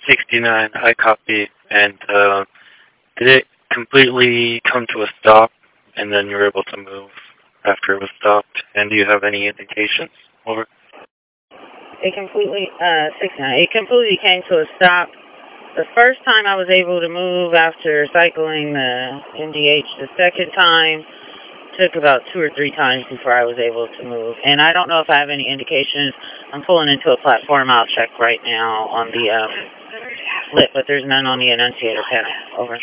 69, I copy. And did it completely come to a stop, and then you were able to move after it was stopped? And do you have any indications? Over. It completely, 69, it completely came to a stop. The first time I was able to move after cycling the NDH, the second time took about 2 or 3 times before I was able to move. And I don't know if I have any indications. I'm pulling into a platform. I'll check right now on the lit, but there's none on the annunciator panel. Over.